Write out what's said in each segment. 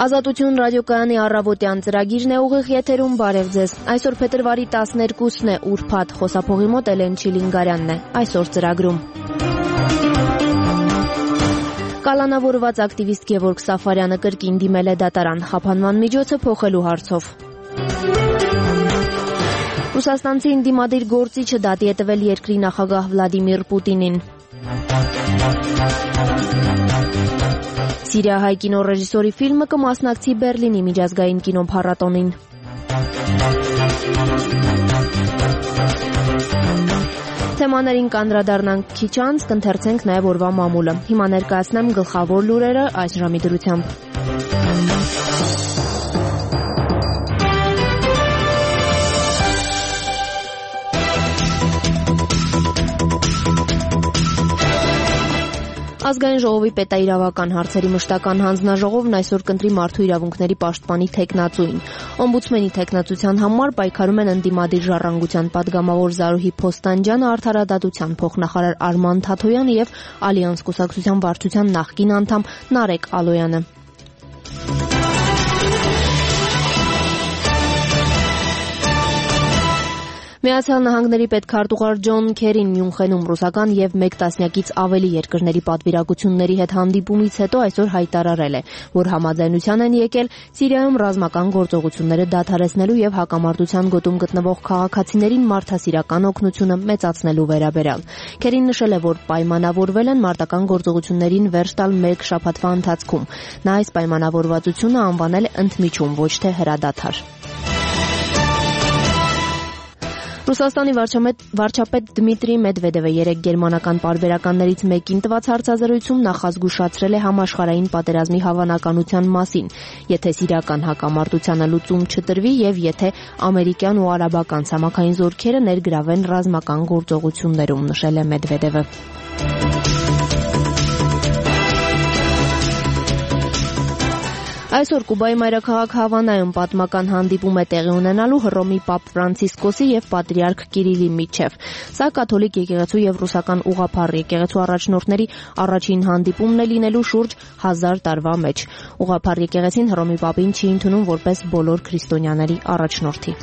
Ազատություն ռադիոկայանի առավոտյան ծրագիրն է ուղիղ եթերում, բարև ձեզ։ Այսօր փետրվարի 12-ն է, ուրբաթ, խոսափողի մոտ Էլեն Չիլինգարյանն է, այսօր ծրագրում։ Կալանավորված ակտիվիստ Գևորգ Սաֆարյանը կրկին դիմել է դատարան, խափանման միջոցը փոխելու հարցով։ Ռուսաստանցի ընդդիմադիր գործիչը դատի է տվել երկրի նախագահ Վլադիմիր Պուտինին։ Սիրիահայ կինոռեժիսորի ֆիլմը կմասնակցի Բերլինի միջազգային կինոփառատոնին։ Թեմաներին կանդրադառնանք քիչ անց, կընթերցենք նաև օրվա մամուլը։ Հիմա ներկայացնեմ գլխավոր լուրերը այս ժամի դրությամբ։ Ազգային ժողովի պետաիրավական հարցերի մշտական հանձնաժողովն այսօր կընտրի մարդու իրավունքների պաշտպանի թեկնածուին։ Օմբուդսմենի թեկնածության համար պայքարում են ընդդիմադիր ժառանգության падգամավոր Զարուհի Փոստանջյանը, Արդարադատության փոխնախարար Արման Թաթոյանը եւ Ալյանս կուսակցության վարչության նախկին անդամ Նարեկ Ալոյանը։ Միացյալ Նահանգների պետքարտուղար Ջոն Քերին Մյունխենում ռուսական եւ մեկ տասնյակից ավելի երկրների պատվիրակությունների հետ հանդիպումից հետո այսօր հայտարարել է, որ համաձայնության են եկել Սիրիայում ռազմական գործողությունները դադարեցնելու եւ հակամարտության գոտում գտնվող քաղաքացիներին մարդասիրական օգնությունը մեծացնելու վերաբերյալ։ Քերին նշել է, որ պայմանավորվել են մարտական գործողություններին վերջ տալ 1 շաբաթվա ընթացքում։ Նա այս պայմանավորվածությունը անվանել է ընդմիջում, ոչ թե հրադադար։ Ռուսաստանի վարչապետ Դմիտրի Մեդվեդևը երեկ գերմանական պարբերականներից մեկին տված հարցազրույցում նախազգուշացրել է համաշխարհային պատերազմի հավանականության մասին, եթե սիրիական հակամարտությանը լուծում չտրվի եւ եթե ամերիկյան ու արաբական ցամաքային զորքերը ներգրավեն ռազմական գործողություններում, նշել է Մեդվեդևը։ Այսօր Կուբայի մայրաքաղաք Հավանայում պատմական հանդիպում է տեղի ունենալու Հռոմի Պապ Ֆրանցիսկոսի եւ Պատրիարք Կիրիլի միջև։ Սա կաթոլիկ եկեղեցու եւ ռուսական ուղղափառ եկեղեցու առաջնորդների առաջին հանդիպումն է լինելու շուրջ 1000 տարվա մեջ։ Ուղղափառ եկեղեցին Հռոմի Պապին չի ընդունում որպես բոլոր քրիստոնյաների առաջնորդի։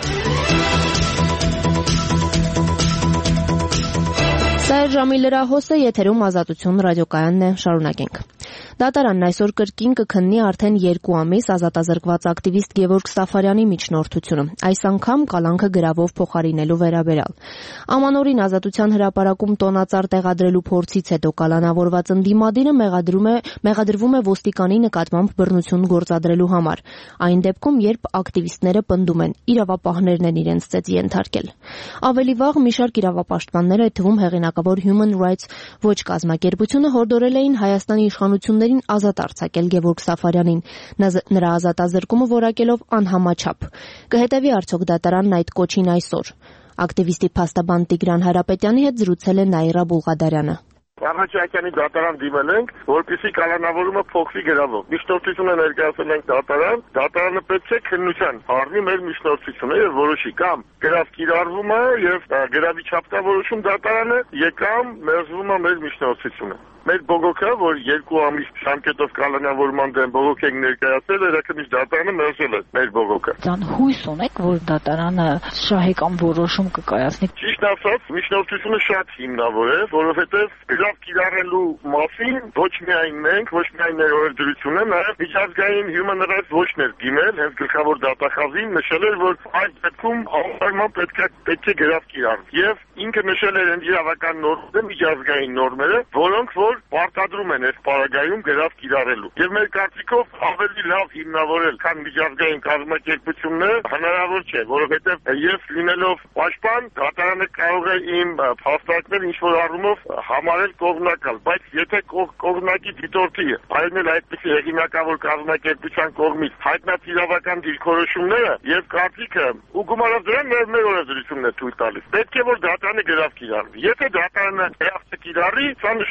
Սա է ժամի լրահոսը, եթերում Ազատություն ռադիոկայանն է, շարունակենք։ Դատարանն այսօր կրկին կքննի արդեն 2 ամիս ազատազրկված ակտիվիստ Գևորգ Սաֆարյանի միջնորդությունը, այս անգամ կալանքը գրավով փոխարինելու վերաբերյալ։ Ամանորին ազատության հրապարակում տոնածառ տեղադրելու փորձից հետո կալանավորված ընդդիմադիրը մեղադրվում է ոստիկանի նկատմամբ բռնություն գործադրելու համար, այն դեպքում, երբ ակտիվիստները պնդում են, իրավապահներն են իրենց ծեծի ենթարկել։ Ավելի վաղ մի շարք իրավապաշտպաններ, այդ թվում հեղինակավոր Human Rights Watch կազմակերպությունը հորդորել էին Հայաստանի իշխանություններին ազատ արձակել Գևորգ Սաֆարյանին, նրա ազատազրկումը որակելով անհամաչափ։ Կհետևի արդյոք դատարանն այդ կոչին այսօր։ Ակտիվիստի փաստաբան Տիգրան Հարապետյանի հետ զրուցել է Նաիրա Բուլղադարյանը։ Առաջարկյանի դատարան դիմել ենք, որպեսզի կալանավորումը փոխվի գրավով։ Միջնորդությունը ներկայացել ենք դատարան, դատարանը պետք է քննության առնի մեր միջնորդությունը եւ որոշի կամ գրավ կիրառվում է եւ գրավի չափտավորություն դատարանը, կամ մերժվում է մեր միջնորդությունը։ Մեր բողոքը, որ 2 ամիս ժամկետով կալանավորման դեմ բողոք ենք ներկայացել, երեքմիշ դատարանը մերժել է մեր բողոքը։ Ձան հույս ունեք, որ դատարանը շահեկան որոշում կկայացնի։ Ճիշտ ասած, միջնորդությունը շատ հիմնավոր է, որովհետեւ գրավ կիրառելու մասին ոչ միայն մենք, ոչ միայն մեր օրենսդրությունը, նաեւ միջազգային Human Rights Watch-ն էր դիմել, հենց գլխավոր դատախազին նշել էր, որ այդ դեպքում անպայման պետք է գրավ կիրառվի։ Եվ ինքը նշել էր իրավական նորմերը, միջազգային նորմերը, որոնք որ պարտադրում են այս պարագայում գրավ կիրառելու։ Եվ մեր կարծիքով ավելի լավ հիմնավորել, քան միջազգային կազմակերպությունները հնարավոր չէ, որովհետև ես լինելով պաշտպան, դատարանը կարող է իմ փաստարկներ ինչ-որ առումով համարել կողմնակալ, բայց եթե կողմնակի դիտորդի այլն էլ այդպիսի հեղինակավոր կազմակերպության կողմից հայտնած իրավական դիրքորոշումները եւ կարծիքը ու գումարով դրան մեր օրենսդրությունն է թույլ տալիս։ Պետք է որ դատարանը գրավ կիրառվի։ Եթե դատարանը գրավ կիրառի, սա նշանակում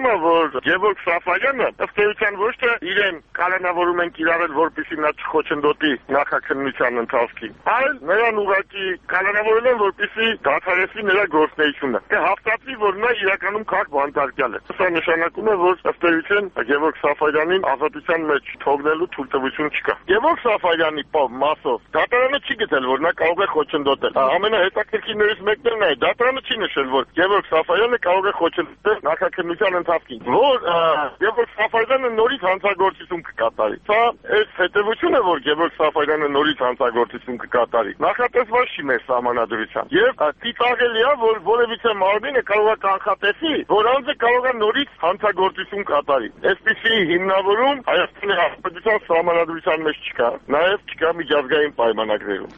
է, որ Գևորգ Սաֆարյանը ըստ էության ոչ թե իրեն կալանավորում են կիրառել, որպեսզի նա չխոչընդոտի նախաքննության ընթացքին, այլ նրան ուղղակի կալանավորել են, որպեսզի դադարեցվի նրա գործունեությունը։ Հաստատվի, որ նա իրականում քաղաք բանտարկյալ է։ Սա նշանակում է, որ ըստ էության Գևորգ Սաֆարյանին ազատության մեջ թողնելու թույլտվություն չկա։ Գևորգ Սաֆարյանի մասով դատարանը չի գտել, որ նա կարող է խոչընդոտել։ Ամենահետաքրքիրներից մեկն է, դատարանը չի նշել, որ Գևորգ Սաֆարյանը կարող է խոչընդոտել նախաքննության ընթացքին, որ Գևորգ Սաֆարյանը նորից հանցագործություն կկատարի։ Սա այս հետևություն է, որ Գևորգ Սաֆարյանը նորից հանցագործություն կկատարի։ Նախատեսված չի մեր սահմանադրությամբ։ Եվ ծիծաղելի է, որ որևիցե մարմինը կարող է կանխատեսի, որ անձը կարող է նորից հանցագործություն կատարի։ Այսպիսի հիմնավորում Հայաստանի Հանրապետության սահմանադրության մեջ չկա, նաև չկա միջազգային պայմանագրերում։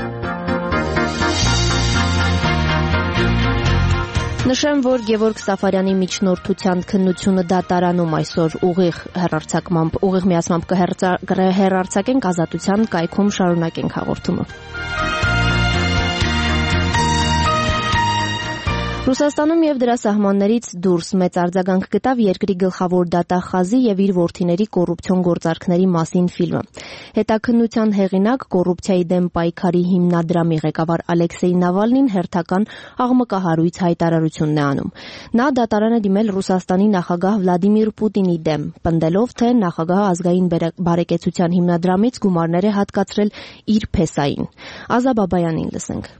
Նշեմ, որ Գևորգ Սաֆարյանի միջնորդության քննությունը դատարանում այսօր ուղիղ միացմամբ կհեռարձակենք ազատության կայքում շարունակենք հաղորդումը։ Ռուսաստանում եւ դրա սահմաններից դուրս մեծ արձագանք գտավ երկրի գլխավոր դատախազի եւ իր որդիների կոռուպցիոն գործարքների մասին ֆիլմը։ Հետաքննության հեղինակ, կոռուպցիայի դեմ պայքարի հիմնադրամի ղեկավար Ալեքսեյ Նավալնին հերթական աղմկահարույց հայտարարությունն է անում։ Նա դատարան է դիմել Ռուսաստանի նախագահ Վլադիմիր Պուտինի դեմ, պնդելով, թե նախագահը ազգային բարեկեցության հիմնադրամից գումարներ է հատկացրել իր փեսային։ Ազա Բաբայանին լսենք։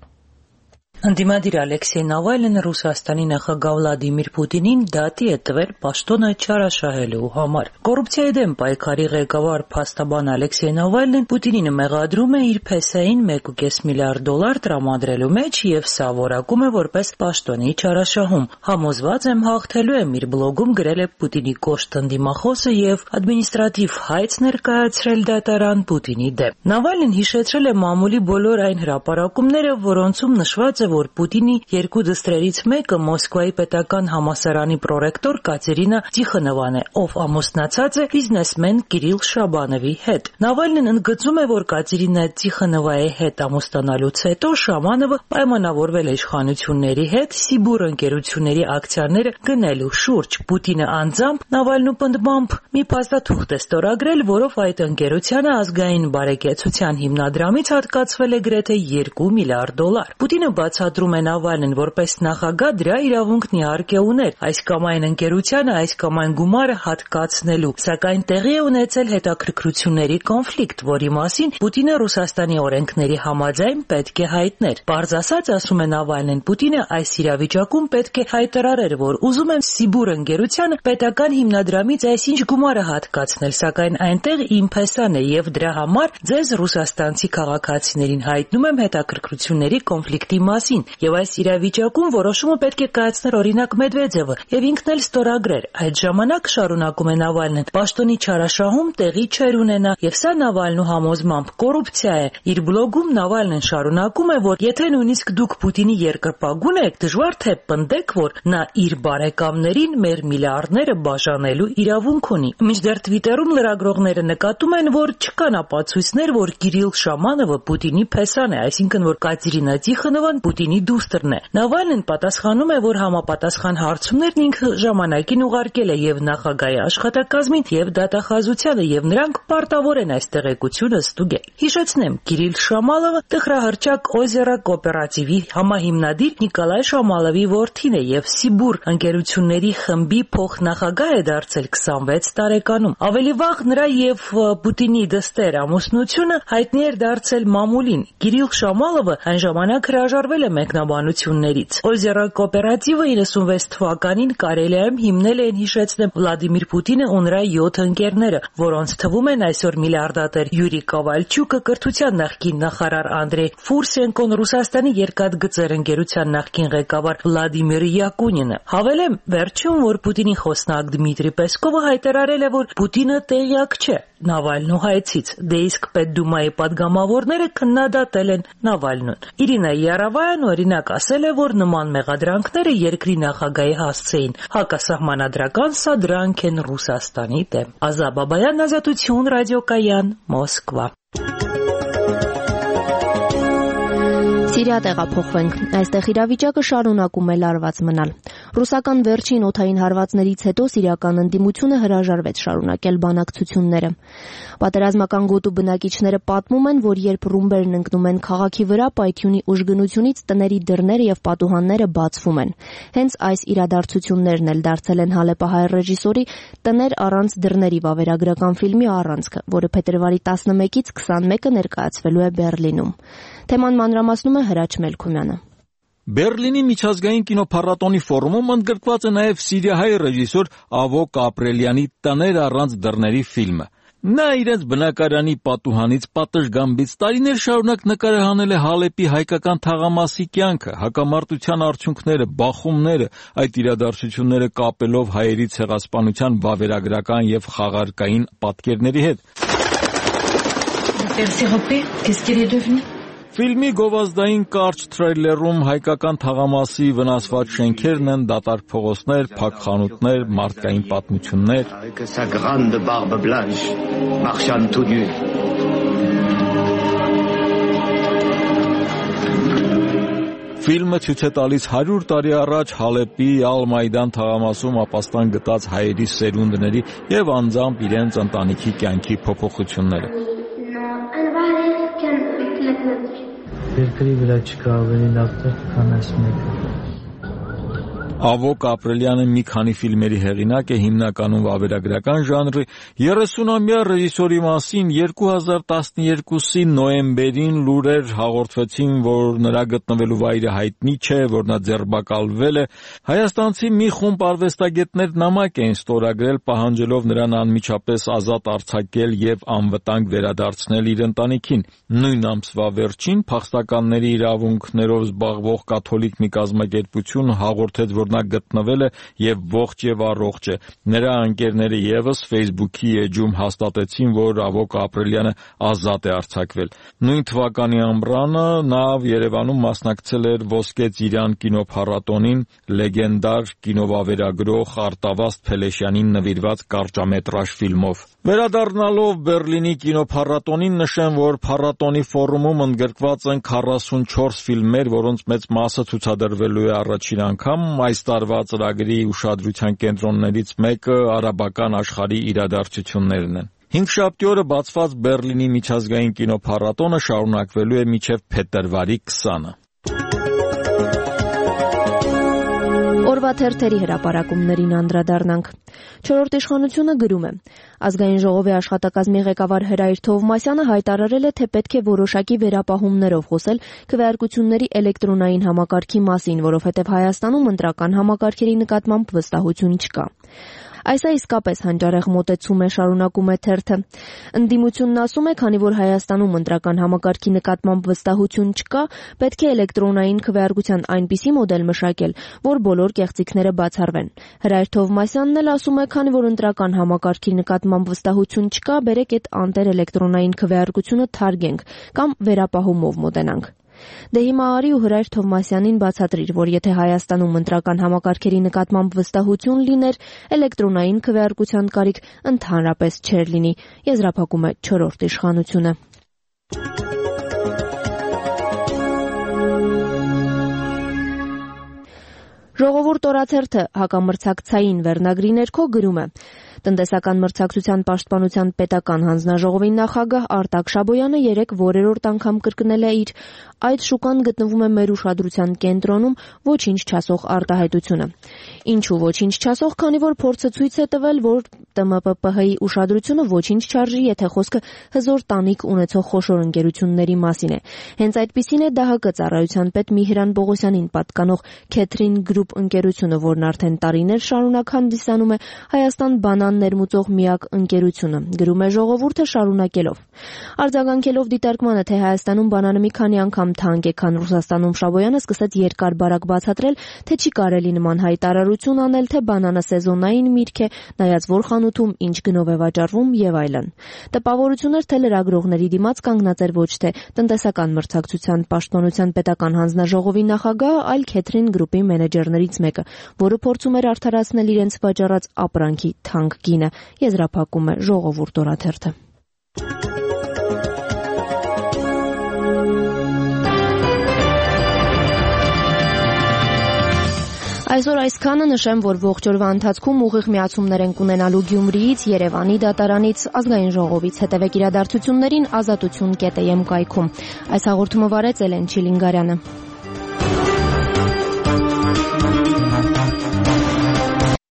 Ընդդիմադիր Ալեքսեյ Նավալնը Ռուսաստանի նախագահ Վլադիմիր Պուտինին դատի է տվել պաշտոնը չարաշահելու համար։ Կոռուպցիայի դեմ պայքարի ղեկավար փաստաբան Ալեքսեյ Նավալնին Պուտինին մեղադրում է իր փեսային $1.5 միլիարդ տրամադրելու մեջ եւ սա որակում է որպես պաշտոնի չարաշահում։ Համոզված եմ հաղթելու եմ, իր բլոգում գրել է Պուտինի կոշտ ընդդիմախոսը եւ ադմինիստրատիվ հայց ներկայացրել դատարան Պուտինի դեմ։ Նավալնին հիշեցրել է մամուլի բոլոր այն հրապարակումները, որոնցում նշված է, որ Պուտինի երկու դստրերից մեկը Մոսկվայի պետական համալսարանի պրոռեկտոր Կատերինա Տիխոնովան է, ով ամուսնացած է բիզնեսմեն Կիրիլ Շաբանովի հետ։ Նավալնին ընդգծում է, որ Կատերինա Տիխոնովայի հետ ամուսնանալուց հետո Շաբանովը պայմանավորվել է իշխանությունների հետ Սիբուր ընկերությունների ակցիաները գնելու շուրջ։ Պուտինը անձամբ Նավալնու պնդմամբ մի փաստաթուղթ է ստորագրել, որով այդ ընկերությանը ազգային բարեկեցության հիմնադրամից հատկացվել է գրեթե $2 միլիարդ։ Պուտինը բացատրում է Նավալնին որպես նախագահ դրա իրավունքն իհարկե ուներ այս կամ այն ընկերությանը այս կամ այն գումարը հատկացնելու, սակայն տեղի է ունեցել հետաքրքրությունների կոնֆլիկտ, որի մասին Պուտինը Ռուսաստանի օրենքների համաձայն պետք է հայտներ։ Պարզ ասած, ասում է Նավալնին, Պուտինը այս իրավիճակում պետք է հայտարարեր, որ ուզում եմ Սիբուր ընկերությանը պետական հիմնադրամից այսինչ գումարը հատկացնել, սակայն այնտեղ իմ փեսան է եւ դրա համար ձեզ ռուսաստանցի քաղաքացիներին հայտնում եմ հետաքրքրությունների կոնֆլիկտի մասին, եւ այս իրավիճակում որոշումը պետք է կայացներ օրինակ Մեդվեդևը եւ ինքն էլ ստորագրեր։ Այդ ժամանակ շարունակում է Նավալնին, պաշտոնի չարաշահում տեղի չէր ունենա եւ սա Նավալնու համոզմամբ կոռուպցիա է։ Իր բլոգում Նավալնին շարունակում է, որ եթե նույնիսկ դուք Պուտինի երկրպագուն եք, դժվար թե պնդեք, որ նա իր բարեկամներին մեր միլիարդները բաժանելու իրավունք ունի։ Մինչդեռ Twitter-ում լրագրողները նկատում են, որ չկան ապացույցներ, որ Կիրիլ Շամանովը Պուտինի փեսան է, այսինքն որ Կատերինա Տիխոնովան Պուտինի դուստրն է։ Նավալնին պատասխանում է, որ համապատասխան հարցումներն ինքը ժամանակին ուղարկել է եւ նախագահի աշխատակազմին եւ դատախազությանը եւ նրանք պարտավոր են այս տեղեկությունը ստուգել։ Հիշեցնեմ, Կիրիլ Շամալովը տխրահռչակ Օզերա կոոպերատիվի համահիմնադիր Նիկոլայ Շամալովի որդին է եւ Սիբուր ընկերությունների խմբի փոխնախագահ է դարձել 26 տարեկանում։ Ավելի վաղ նրա եւ Պուտինի դստեր ամուսնությունը հայտնի էր դարձել մամուլին։ Կիրիլ Շամալովը այն ժամանակ հրաժարվել է մեկնաբանություններից։ Օզերա կոոպերատիվը 96 թվականին Կարելիայում հիմնել էին, հիշեցնեմ, Վլադիմիր Պուտինը ու նրա 7 ընկերները, որոնց թվում են այսօր միլիարդատեր Յուրի Կովալչուկը, կրթության նախկին նախարար Անդրեյ Ֆուրսենկոն, Ռուսաստանի երկաթգծեր ընկերության նախկին ղեկավար Վլադիմիր Յակունինը։ Հավելեմ վերջում, որ Պուտինի խոսնակ Դմիտրի Պեսկովը հայտարարել է, որ Պուտինը տեղյակ չէ Նավալնու հայցից, դե իսկ Պետդումայի падգամավորները քննադատել են Նավալնուն։ Իրինա Յարավայան օրինակ ասել է, որ նման մեղադրանքները երկրի նախագահի հասցեին հակասահմանադրական սադրանք են Ռուսաստանի դեմ։ Ազա Բաբայան, Ազատություն, ռադիոկայան, Մոսկվա։ Սիրիա տեղափոխվենք։ Այստեղ իրավիճակը շարունակում է լարված մնալ։ Ռուսական վերջին օդային հարվածներից հետո սիրիական ընդդիմությունը հրաժարվեց շարունակել բանակցությունները։ Պատերազմական գոտու բնակիչները պատմում են, որ երբ ռումբերն ընկնում են քաղաքի վրա, պայթյունի ուժգնությունից տների դռները եւ պատուհանները բացվում են։ Հենց այս իրադարձություններն էլ դարձել են հալեպահայ ռեժիսորի «Տներ առանց դռների» վավերագրական ֆիլմի առանցքը, որը փետրվարի 11-ից 21-ը ներկայացվելու է Բեռլինում։ Թեման մանրամասնում է Հրաչ Մելքումյանը։ Բեռլինի միջազգային կինոփառատոնի ֆորումում ընդգրկված է նաև սիրիահայ ռեժիսոր Ավոկ Ապրելյանի «Տներ առանց դռների» ֆիլմը։ Նա իրենց բնակարանի պատուհանից պատշգամբից տարիներ շարունակ նկարահանել է Հալեպի հայկական թաղամասի կյանքը, հակամարտության արդյունքները, բախումները, այդ իրադարձությունները կապելով հայերի ցեղասպանության վավերագրական եւ խաղարկային պատկերների հետ։ Ֆիլմի գովազդային կարճ թրեյլերում հայկական թաղամասի վնասված շենքերն են, դատարկ փողոցներ, փակ խանութներ, մարդկային պատմություններ։ Ֆիլմը ցույց է տալիս 100 տարի առաջ Հալեպի Ալ-Մայդան թաղամասում ապաստան գտած հայերի սերունդների եւ անձամբ իրենց ընտանիքի կյանքի փոփոխությունները։ Երկրի վրա չկա ավելի լավ տեղ, քան այս մեկը։ Ավոկ Ապրելյանը մի քանի ֆիլմերի հեղինակ է, հիմնականում վավերագրական ժանրի։ 30-ամյա ռեժիսորի մասին 2012-ի նոյեմբերին լուրեր հաղորդվեցին, որ նրա գտնվելու վայրը հայտնի չէ, որ նա ձերբակալվել է։ Հայաստանցի մի խումբ արվեստագետներ նամակ էին ստորագրել, պահանջելով նրան անմիջապես ազատ արձակել եւ անվտանգ վերադարձնել իր ընտանիքին։ Նույն ամսվա վերջին փախստականների իրավունքներով զբաղվող կաթոլիկ մի կազմակերպություն հաղորդեց, որ նա գտնվել է եւ ողջ եւ առողջ է։ Նրա ընկերները եւս Facebook-ի էջում հաստատեցին, որ Ավոկ Ապրելյանը ազատ է արձակվել։ Նույն թվականի ամռանը նա Երևանում մասնակցել էր Ոսկե Ծիրան կինոփառատոնին լեգենդար կինովավերագրող Արտավազդ Փելեշյանին նվիրված կարճամետրաժ ֆիլմով։ Վերադառնալով Բեռլինի կինոփառատոնին նշեմ, որ փառատոնի ֆորումում ընդգրկված են 44 ֆիլմեր, որոնց մեծ մասը ցուցադրվելու է առաջին անգամ։ Այս տարվա ծրագրի ուշադրության կենտրոններից մեկը արաբական աշխարհի իրադարձություններն են։ Հինգշաբթի օրը բացված Բեռլինի միջազգային կինոփառատոնը շարունակվելու է մինչև փետրվարի 20-ը։ Օրվա թերթերի հրապարակումներին անդրադառնանք։ Չորրորդ իշխանությունը գրում է. Ազգային ժողովի աշխատակազմի ղեկավար Հրայր Թովմասյանը հայտարարել է, թե պետք է որոշակի վերապահումներով խոսել քվեարկությունների էլեկտրոնային համակարգի մասին, որովհետև Հայաստանում ընտրական համակարգերի նկատմամբ վստահություն չկա։ Այս է իսկապես հանճարեղ մոտեցում է, շարունակում է թերթը։ Ընդդիմությունն ասում է, քանի որ Հայաստանում ընտրական համակարգի նկատմամբ վստահություն չկա, պետք է էլեկտրոնային քվեարկության այնպիսի մոդել մշակել, որ բոլոր կեղծիքները բացառվեն։ Հրայր Թովմասյանն էլ ասում է, քանի որ ընտրական համակարգի նկատմամբ վստահություն չկա, բերեք այդ անտեր էլեկտրոնային քվեարկությունը թարգենք կամ վերապահումով մոտենանք։ Դե հիմա արի ու Հրայր Թովմասյանին բացատրիր, որ եթե Հայաստանում ընտրական համակարգերի նկատմամբ վստահություն լիներ, էլեկտրոնային քվեարկության կարիք ընդհանրապես չէր լինի, եզրափակում է չորրորդ իշխանությունը։ Ժողովուրդ օրաթերթը հակամրցակցային վերնագրի ներքո գրում է. Տնտեսական մրցակցության պաշտպանության պետական հանձնաժողովի նախագահ Արտակ Շաբոյանը երեկ որերորդ անգամ կրկնել է իր «Այդ շուկան գտնվում է մեր ուշադրության կենտրոնում» ոչինչ չասող արտահայտությունը։ Ինչու ոչինչ չասող, քանի որ փորձը ցույց է տվել, որ ՏՄՊՊՀ-ի ուշադրությունը ոչինչ չարժի, եթե խոսքը հզոր տանիք ունեցող խոշոր ընկերությունների մասին է։ Հենց այդպիսին է ԴՀԿ ծառայության պետ Միհրան Պողոսյանին պատկանող Քեթրին Գրուպ ընկերությունը, որն արդեն տարիներ շարունակ հանդիսանում է Հայաստան բանան ներմուծող միակ ընկերությունը, գրում է Ժողովուրդը շարունակելով. Արձագանքելով դիտարկմանը, թե Հայաստանում բանանը մի քանի անգամ թանկ է, քան Ռուսաստանում, Շաբոյանը սկսեց երկար-բարակ բացատրել, թե չի կարելի նման հայտարարություն անել, թե բանանը սեզոնային միրգ է, նայած որ խանութում ինչ գնով է վաճառվում եւ այլն։ Տպավորություն էր, թե լրագրողների դիմաց կանգնած էր ոչ թե տնտեսական մրցակցության պաշտպանության պետական հանձնաժողովի նախագահը, այլ Քեթրին Գրուպի մենեջերներից մեկը, որը փորձում էր արդարացնել իրենց վաճառած ապրանքի թանկ գինը, եզրափակում է Ժողովուրդ օրաթերթը։ Այսօր այսքանը, նշեմ, որ ողջ օրվա ընթացքում ուղիղ միացումներ ենք ունենալու Գյումրիից, Երևանի դատարանից, ազգային ժողովից։ Հետևեք իրադարձություններին ազատություն.am կայքում։ Այս հաղորդումը վարեց Էլեն Չիլինգարյանը։